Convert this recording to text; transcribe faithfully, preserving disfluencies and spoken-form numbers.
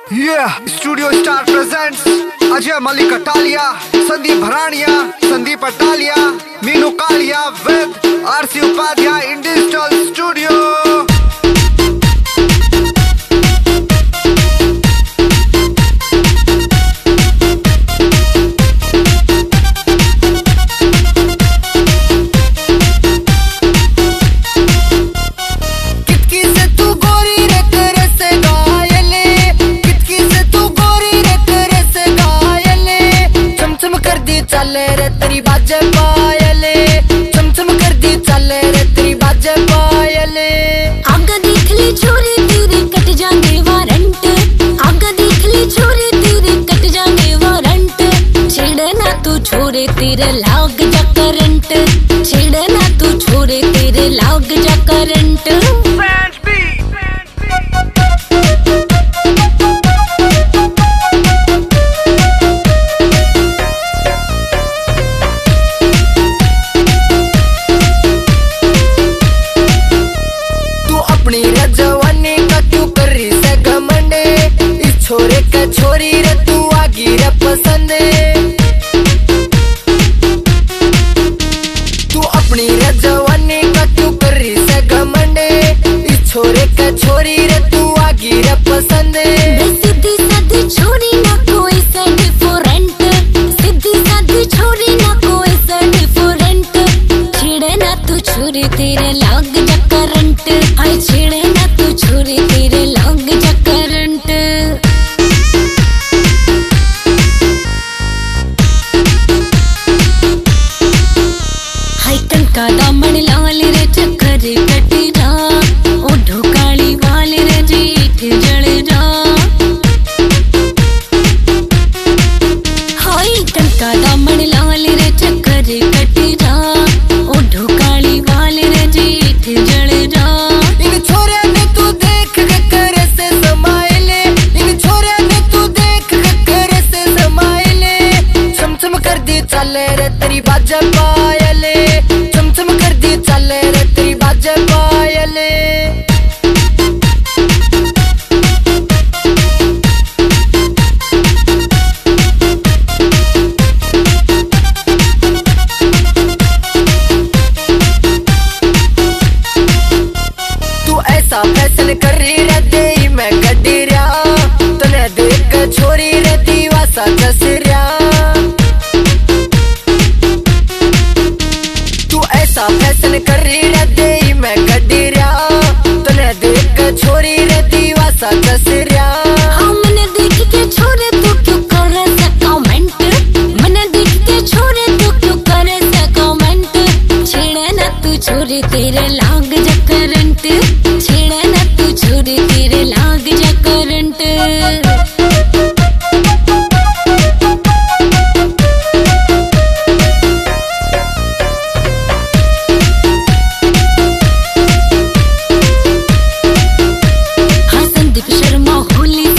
Yeah, Studio Star presents Ajay Malik Atalia, Sandeep Bharaniya, Sandeep Atalia, Meenu Kalia with R C Upadhyay in Digital Studio. चले रे तेरी बाजे पायले, चम चम कर दी चले रे तेरी बाजे पायले। आगा देख ली छोरी तेरे कट जाएंगे वारंट, आगा देख ली छोरी तेरे कट जाएंगे वारंट। छेड़े ना तू छोरे तेरे लाग जा करंट, छेड़े ना तू छोरे तेरे लाग जा करंट। जवानी का क्यों कर रही से घमंडे, इस छोरे का छोरी रे तू आगी रे पसंद। तू अपनी रे जवानी का क्यों कर रही से घमंडे, इस छोरे का छोरी रे तू आगी रे पसंद। सीधी सादी छोरी ना कोई सा डिफरेंट, सीधी सादी छोरी ना कोई सा डिफरेंट। छेड़े ना तू छोरी तेरे लाग जा करंट, आई छेड़े ना तू छोरी तेरे लाग जा करंट। हाय कनका दामन लाल रे चक्कर कटी जा, ओढ़ो काली वाल रे जीठ जल जा। हाय कनका दामन लाल रे चक्कर कटी जा, ओढ़ो काली वाल रे जीठ जल जा। इन छोरे ने तू देख के करे से समाइले, इन छोरे ने तू देख के करे से समाइले। चम चम कर दी चले रे तेरी बाजे पायले, चम चम कर दी चले रे तेरी बाजे पायले। ऐसा फैशन कर रही रे दे मैं गड्डी रहा, तने देख छोरी रे दीवासा जस रहा। तू ऐसा फैशन कर रही रे दे मैं गड्डी रहा, तने देख छोरी रे दीवासा जस रहा। हाँ मैंने देख के छोरे तू क्यों कर रहा कमेंट, मैंने देख के छोरे तू क्यों कर रहा कमेंट। छेड़े ना तू छोरी तेरे लाग जा करंट, छेड़े ना तू छोरी तेरे लाग जा करंट। हाँ संदीप शर्मा होली